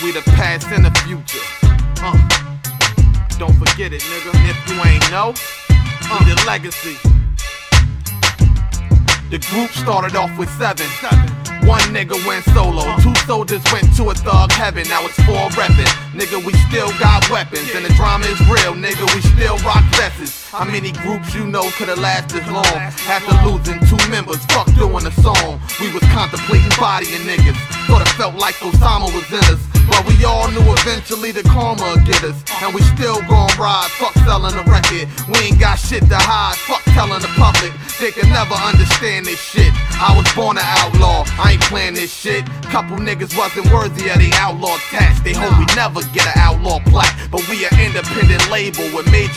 We the past and the future. Don't forget it, nigga. If you ain't know, we the legacy. The group started off with 7. One nigga went solo, 2 soldiers went to a thug heaven. Now it's 4 reppin'. Nigga, we still got weapons, and the drama is real, nigga. We still rock vests. How many groups you know could've lasted long? After losing 2 members, fuck doing a song. We was contemplating bodying niggas. Thought it felt like Osama was in us, but we all knew eventually the karma would get us. And we still gon' ride, fuck selling the record. We ain't got shit to hide, fuck telling the public. They can never understand this shit. I was born an outlaw, I ain't playing this shit. Couple niggas wasn't worthy of the outlaw tax. They hope we never get an outlaw plaque, but we an independent label with major